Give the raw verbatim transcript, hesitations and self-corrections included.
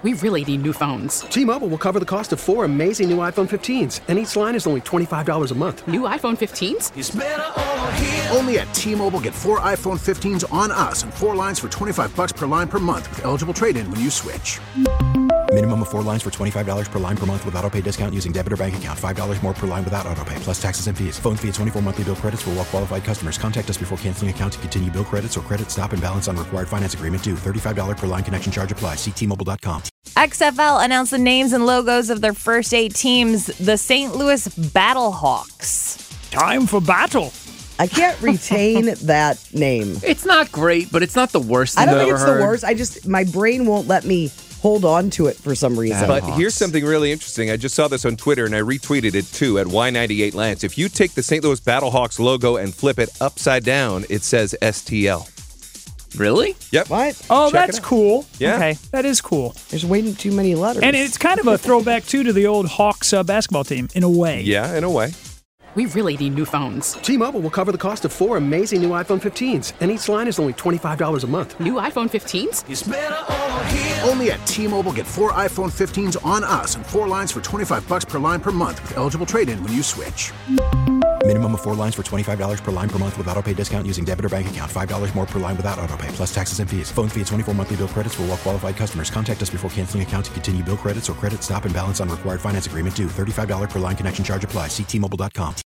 We really need new phones. T-Mobile will cover the cost of four amazing new iPhone fifteens, and each line is only twenty-five dollars a month. New iPhone fifteens? It's better over here. Only at T-Mobile, get four iPhone fifteens on us and four lines for twenty-five dollars per line per month with eligible trade-in when you switch. Minimum of four lines for twenty-five dollars per line per month with autopay discount using debit or bank account. five dollars more per line without autopay, plus taxes and fees. Phone fee at twenty-four monthly bill credits for well-qualified customers. Contact us before canceling account to continue bill credits or credit stop and balance on required finance agreement due. thirty-five dollars per line connection charge applies. See T Mobile dot com. X F L announced the names and logos of their first eight teams, the Saint Louis Battlehawks. Time for battle. I can't retain that name. It's not great, but it's not the worst thing I don't I've think ever it's heard. the worst. I just, my brain won't let me hold on to it for some reason. But here's something really interesting. I just saw this on Twitter, and I retweeted it, too, at Y ninety-eight Lance. If you take the Saint Louis Battlehawks logo and flip it upside down, it says S T L. Really? Yep. What? Oh, Check that's it out. cool. Yeah. Okay, that is cool. There's way too many letters. And it's kind of a throwback, too, to the old Hawks uh, basketball team, in a way. Yeah, in a way. We really need new phones. T-Mobile will cover the cost of four amazing new iPhone fifteens, and each line is only twenty-five dollars a month. New iPhone fifteens? It's better over here. Only at T-Mobile, get four iPhone fifteens on us and four lines for twenty-five dollars per line per month with eligible trade-in when you switch. Minimum of four lines for twenty-five dollars per line per month with autopay discount using debit or bank account. five dollars more per line without autopay, plus taxes and fees. Phone fee at twenty-four monthly bill credits for well-qualified customers. Contact us before canceling account to continue bill credits or credit stop and balance on required finance agreement due. thirty-five dollars per line connection charge applies. See T Mobile dot com.